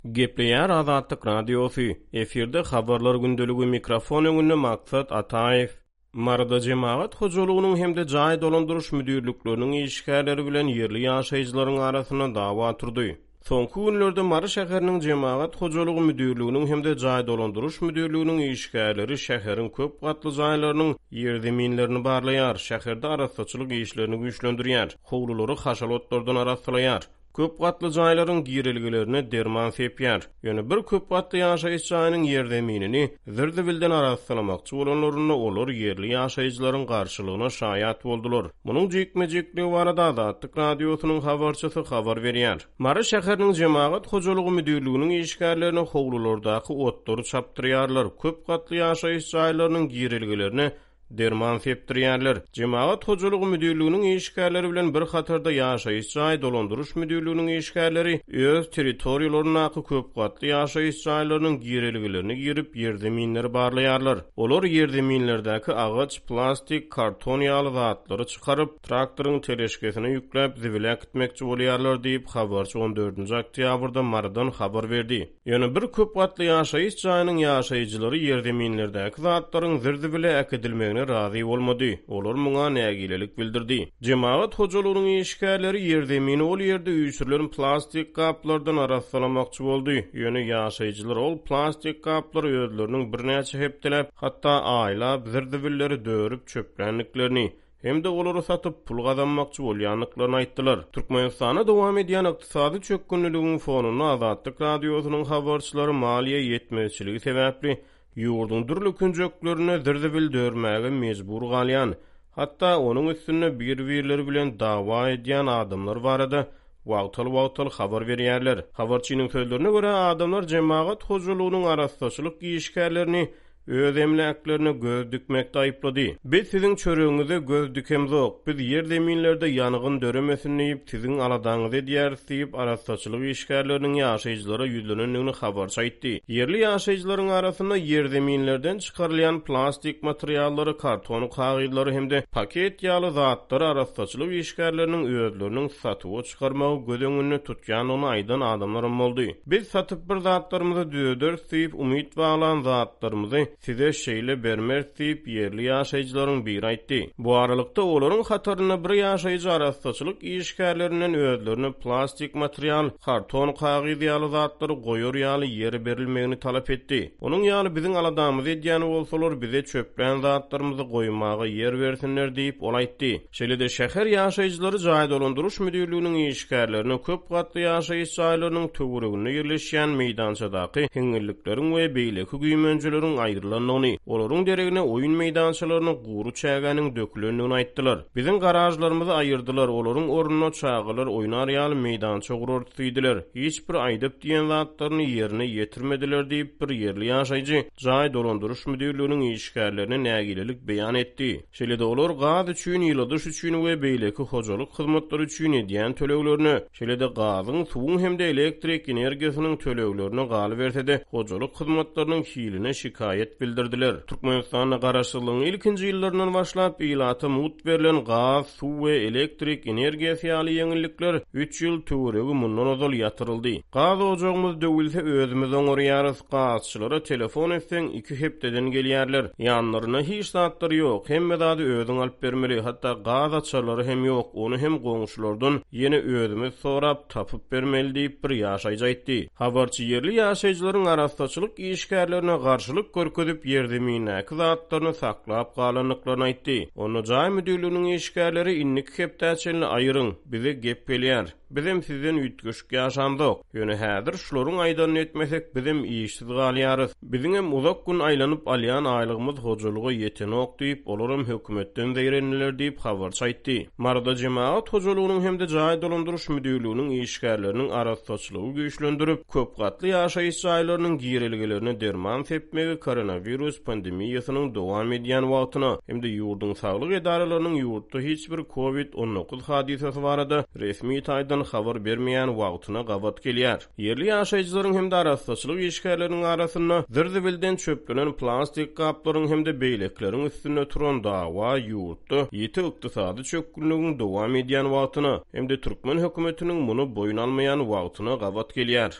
Gepleýär Azatlyk Radiosu. Eferde habarlar gündölügi mikrofon öňünde maksat Ataev. Marada jemaat hojalygynyň hemde jaý dolandyryş müdürlükleriniň işgärleri bilen yerli ýaşaýjylaryň arasyna dawa turdy. Soňky günlerde Mara şäheriniň jemaat hojalygy müdürlüginiň hemde jaý dolandyryş müdürlüginiň işgärleri şäheriň köp gatly jaýlarynyň ýerdeminlerini barlaýar, şäherde arasaçylyk işlerini güýçlendirýär, howlulary haşalotlardan arasalaýar. Köp gatly jaýlaryň girilgilerini derman sepýär. Ýöne bir köp gatly ýaşaýyş jaýynyň ýerdeminini zirdibilden arasalamakçy bolanlaryna olar yerli ýaşaýjylaryň garşylygyna şaýat boldular. Munyň jekmejekli barada Azatlyk Radiosynyň habarçysy habar berýär. Mara şäheriniň jemaat hojalygy müdürlüginiň işgärlerini howlulardaky otlary çapdyrýarlar. Köp gatly ýaşaýyş jaýlarynyň girilgilerini derman sepdirýärler. Jemaat hojalygy müdürlüginiň işgärleri bilen bir hatarda ýaşaýyş jaý dolandyryş müdürlüginiň işgärleri öz territoriýalaryna köp gatly ýaşaýyş jaýlarynyň girilgilerini girip ýerdeminleri barlaýarlar. Olar ýerdeminlerdäki agaç, plastik, karton ýaly zatlary çykaryp traktoryň teleşkesine ýükläp zibilä gitmekçi bolýarlar diýip habarçy 14-nji oktýabrda Maradan habar berdi. Ýöne bir köp gatly ýaşaýyş jaýynyň ýaşaýjylary ýerdeminlerdäki zatlaryň zirdibilä äkidilmegine razy bolmady. Olar muňa nägilelik bildirdi. Jemaat hojalygynyň işgärleri ýerdemini ol ýerde üýsürilen plastik kaplardan arasalamakçy boldy. Ýöne ýaşaýjylar ol plastik kaplary özleriniň birnäçe hepdelep, hatda aýlap zirdibilleri dörüp çöplenliklerini hem de olary satyp pul gazanmakçy bolýanlyklaryny aýtdylar. Türkmenistana dowam edýän ykdysady çökgünlügiň fonuny Azatlyk Radiosynyň habarçylary maliýe ýetmezçiligi sebäpli ýurdun dürli künjeklerini zirdibil dörmäge mejbur galýan, hatda onuň üstüne bir-birleri bilen dawa edýän adamlar barada wagtal habar berýärler. Habarçynyň sözlerine görä adamlar jemaat hojalygynyň arasaçylyk işgärlerini öz emlaklerini göz dükmekde aýyplady. Biz siziň çöreğiňize göz dükemzok. Biz ýerdeminlerde ýanygyn döremesin diýip siziň aladaňyzy diýär diýip arasaçylyk işgärleriniň ýaşaýjylara ýüzlenenligini habarçy aýtdy. Yerli ýaşaýjylaryň arasynda ýerdemинlerden çykarylýan plastik materiallary, karton kagylary hemde paket ýaly zatlary arasaçylyk işgärleriniň özleriniň satyp çykarmagy göz öňünde tutýan ony aýdan adamlar boldy. Biz satyp bir zatlarymyzy düýder diýip umyt baglan zatlarymyzy size şeýle bermer diýip yerli ýaşaýjylaryň biri aýtdy. Bu aralykda olaryň hataryna bir ýaşaýjy arasaçylyk işgärlerinden özlerini plastik material, karton kagyz ýaly zatlary goýar ýaly ýer berilmegini talap etdi. Onuň ýaly biziň aladamyz edýäni bolsalar bize çöplen zatlarymyzy goýmagy ýer bersinler diýip ol aýtdy. Şeýle-de şäher ýaşaýjylary jaý dolandyryş müdürlüginiň işgärlerini köp gatly ýaşaýyş jaýlarynyň töwereginde ýerleşýän meýdançadaky heňillikleriň we beýleki güýmenjeleriň aýrylanlygyny, olaryň deregine oýun meýdançalaryny guru çägäniň dökülenligini aýtdylar. Biziň garajlarymyzy aýyrdylar, olaryň ornuna çağılar oýnar ýaly meýdança gurar diýdiler. Hiç bir aýdyp diýen zatlaryny ýerine ýetirmediler diýip bir yerli ýaşaýjy jaý dolandyryş müdürlüginiň işgärlerini nägilelik beýan etdi. Şeýle-de olar gaz üçin, ýyladyş üçin we beýleki hojalyk hyzmatlary üçin edýän töleglerini, şeýle-de gazyň, suwuň hemde elektrik energiýasynyň töleglerini galy berse-de hojalyk hyzmatlarynyň hiline şikayet bildirdiler. Türkmenistana garaşlygynyň ilkinji ýyllaryndan başlap ýylata mut berilen gaz, suw we elektrik energiýasy ýaly ýeňillikler 3 ýyl töweregi mundan ozal ýatyryldy. Gaz ojagymyz döwülse özümiz oňarýarys, gazçylara telefon etseň 2 hepdeden gelýärler. Ýanlaryna hiç zatlar ýok, hemme zady özüň alyp bermeli, hatda gaz açarlary hem ýok. Onu hem goňşulardan ýene özümiz sorap tapyp bermeli diýip bir ýaşaýjy aýtdy. Habarçy yerli ýaşaýjylaryň arasaçylyk işgärlerine garşylyk görkezip ýerdeminäki zatlaryny saklap galanlyklaryny aýtdy. Onu jaý müdürlüginiň işgärleri innik hepdäçelini aýyryň, bize gep gelýär. Bizim sizden ütgüşk ýaşamdyk. Ýöne häzir şularyň aýdan etmesek bizim işsiz galýarys. Biziň hem uzak gün aýlanyp alýan aýlygymyz hojalyga ýetenok diýip olaram hökümetden zeýrenler diýip habarçy aýtdy. Marada jemaat hojalygynyň hemde jaý dolandyryş müdürlüginiň işgärleriniň arasaçylygy güýçlendirip köp gatly ýaşaýyş jaýlarynyň girilgilerini derman sepmegi koronavirus pandemiýasynyň dowam edýän wagtyna hemde ýurdun saglyk edaralarynyň ýurtda hiç bir COVID-19 hadisesi barada resmi taýdan habar bermeýän wagtyna gabat gelýär. Yerli ýaşaýjylaryň hemde arasaçylyk işgärleriniň arasynda zirdibilden çöplenen plastik kaplaryň hemde beýlekleriň üstüne turan dawa ýurtda ýeti ykdysady çökgünlügiň dowam edýän wagtyna hemde Türkmen hökümetiniň muny boyun almaýan wagtyna gabat gelýär.